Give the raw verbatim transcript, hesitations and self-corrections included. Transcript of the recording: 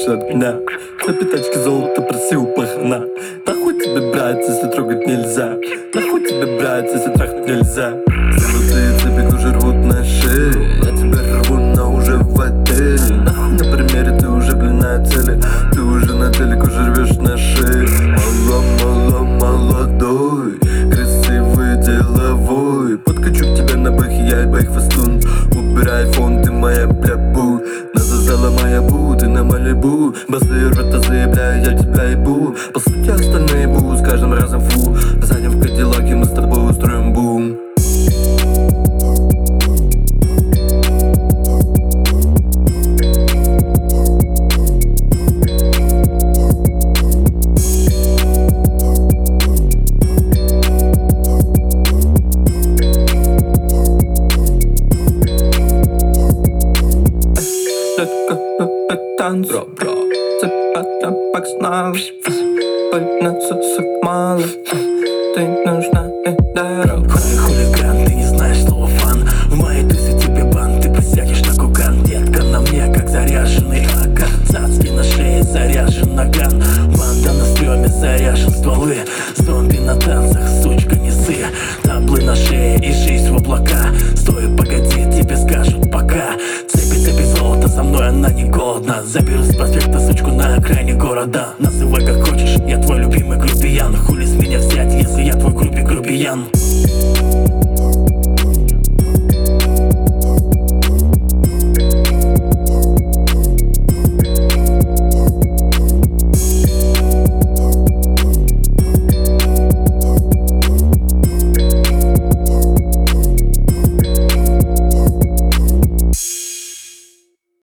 больше от меня. На пятачке золото просил пахана. Нахуй тебе брать, если трогать нельзя? Нахуй тебе брать, если трахнуть нельзя? Золотые цепи кожи рвут на шее. Я тебя рву, но уже в отеле. Нахуй на примере, ты уже, блин, на цели. Ты уже на теле, кожу рвешь на шее. Мало, мало, молодой, красивый, деловой. Подкачу к тебе на бэхе, я и бэйх фастун. Убирай фон, ты моя бля-бу. Назазала моя бу, ты на Малибу. Басы рота заявляю, я тебя ебу. По сути остальные бу, с каждым разом фу. Заднем в Кадиллаке мы с тобой устроим бум. Бро, бро, цепата пак снова. Подняться с мало. Ты нужна и дорога. Хули хулиган, ты не знаешь слова фан. В моей тусе тебе бан, ты присядешь на кукан. Детка на мне, как заряженный аган. Цацки на шее, заряжен наган. Банда на стреме, заряжен стволы. Зомби на танцах, сучка, не сы. Таблы на шее и жизнь в облака. Стой, погоди, тебе скажут пока. Цепи, цепи золото, со мной она не голодна. Заберу с проспекта сучку на окраине города. Называй как хочешь, я твой любимый грубиян. Хули с меня взять, если я твой грубий грубиян?